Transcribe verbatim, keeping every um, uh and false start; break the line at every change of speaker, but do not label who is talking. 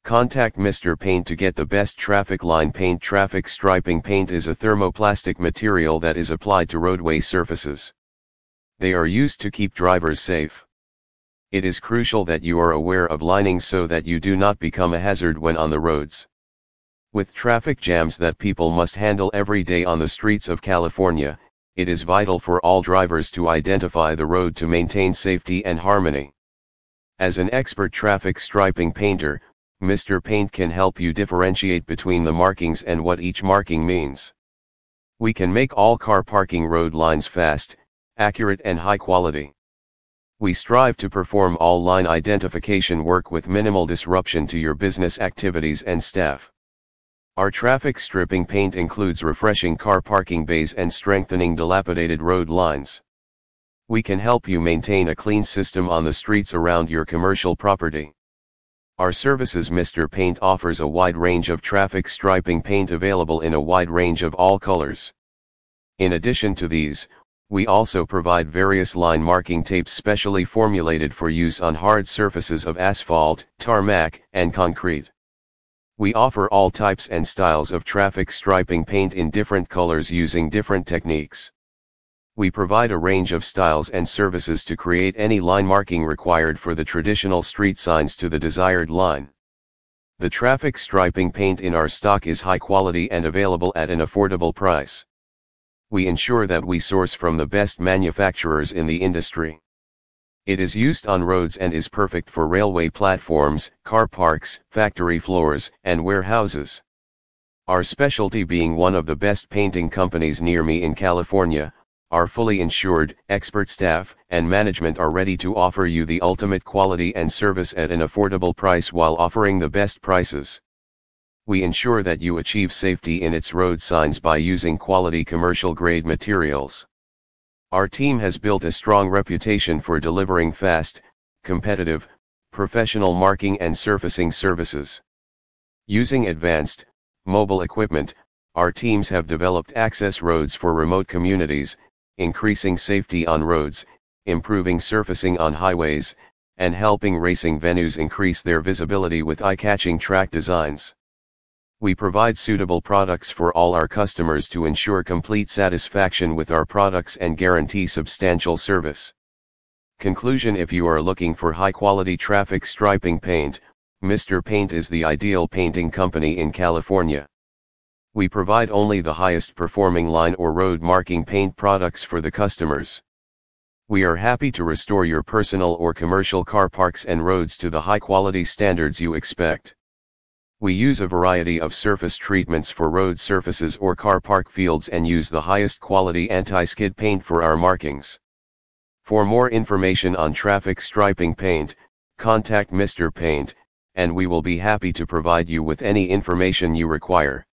Contact Mister Paint to get the best traffic line paint. Traffic striping paint is a thermoplastic material that is applied to roadway surfaces. They are used to keep drivers safe. It is crucial that you are aware of lining so that you do not become a hazard when on the roads. With traffic jams that people must handle every day on the streets of California, it is vital for all drivers to identify the road to maintain safety and harmony. As an expert traffic striping painter, Mister Paint can help you differentiate between the markings and what each marking means. We can make all car parking road lines fast, accurate and high quality. We strive to perform all line identification work with minimal disruption to your business activities and staff. Our traffic stripping paint includes refreshing car parking bays and strengthening dilapidated road lines. We can help you maintain a clean system on the streets around your commercial property. Our services Mister Paint offers a wide range of traffic striping paint available in a wide range of all colors. In addition to these, we also provide various line marking tapes specially formulated for use on hard surfaces of asphalt, tarmac, and concrete. We offer all types and styles of traffic striping paint in different colors using different techniques. We provide a range of styles and services to create any line marking required for the traditional street signs to the desired line. The traffic striping paint in our stock is high quality and available at an affordable price. We ensure that we source from the best manufacturers in the industry. It is used on roads and is perfect for railway platforms, car parks, factory floors, and warehouses. Our specialty being one of the best painting companies near me in California, our fully insured, expert staff and management are ready to offer you the ultimate quality and service at an affordable price while offering the best prices. We ensure that you achieve safety in its road signs by using quality commercial-grade materials. Our team has built a strong reputation for delivering fast, competitive, professional marking and surfacing services. Using advanced, mobile equipment, our teams have developed access roads for remote communities, increasing safety on roads, improving surfacing on highways, and helping racing venues increase their visibility with eye-catching track designs. We provide suitable products for all our customers to ensure complete satisfaction with our products and guarantee substantial service. Conclusion: if you are looking for high-quality traffic striping paint, Mister Paint is the ideal painting company in California. We provide only the highest performing line or road marking paint products for the customers. We are happy to restore your personal or commercial car parks and roads to the high quality standards you expect. We use a variety of surface treatments for road surfaces or car park fields and use the highest quality anti-skid paint for our markings. For more information on traffic striping paint, contact Mister Paint, and we will be happy to provide you with any information you require.